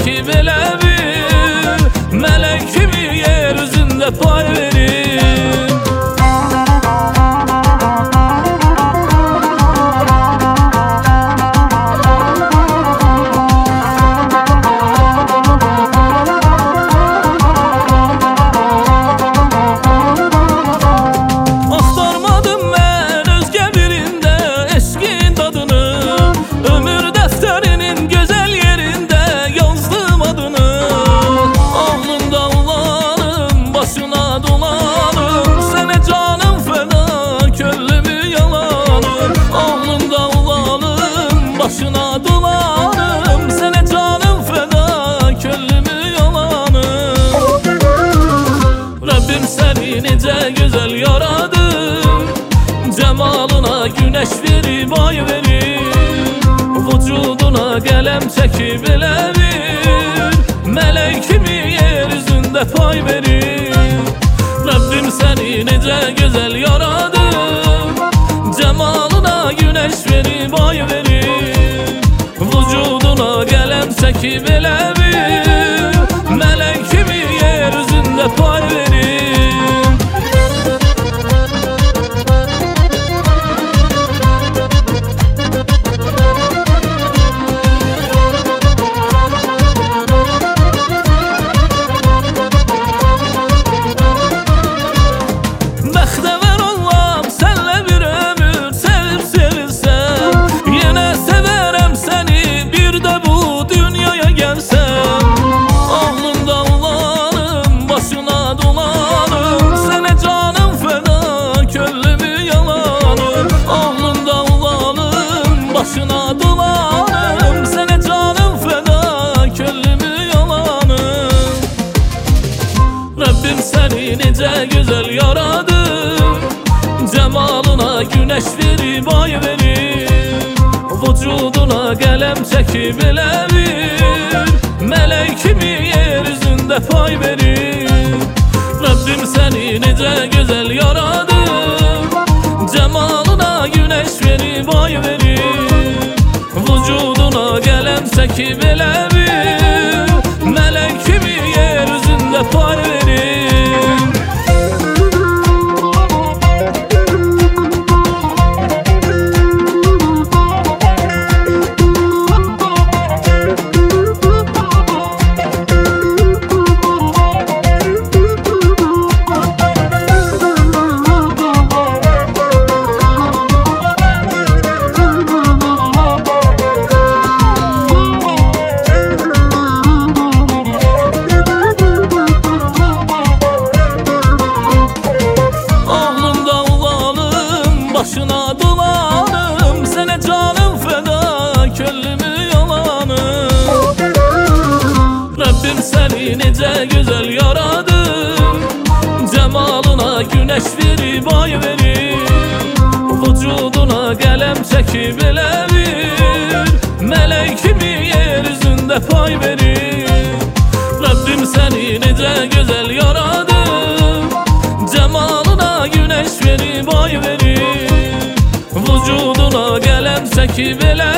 çekip elə bir mələk kimi yer üzündə pay verir. Başına dolanım, sene canım feda, köllümü yalanım. Rabbim seni nece güzel yaradı, cemalına güneş verip ay verip, vücuduna kalem çekip elə bir mələk kimi yeryüzünde pay verip. Rabbim seni nece güzel yaradı, cemalına güneş verip ay verip, vücuduna kalem çekip elə bir mələk kimi yeryüzünde pay verip. Bəxtəvər olam sənlə bir ömür sevib sevilsəm, yenə sevərəm səni bir də bu dünyaya gəlsəm. Ağlımda olanım, başına dolanım, sənə canım fəda, köllümü yalanım. Ağlımda olanım, başına dolanım, sənə canım fəda, köllümü yalanım. Rabbim səni necə gözəl yaradı, cemalına güneş verip ay verip, vücuduna kalem çekip elə bir mələk kimi yeryüzünde pay verip. Rabbim seni nece güzel yaradı, cemalına güneş verip ay verip, vücuduna kalem çekip elə bir mələk kimi yeryüzünde pay verip. Başına dolanım, sene canım feda, köllümü yalanım. Rabbim seni nece güzel yaradı, cemalına güneş verip ay verip, vücuduna kalem çekip elə bir mələk kimi yeryüzünde pay verip. Rabbim seni nece güzel yaradı, cemalına güneş verip ay verip, vücuduna kalem çekip elə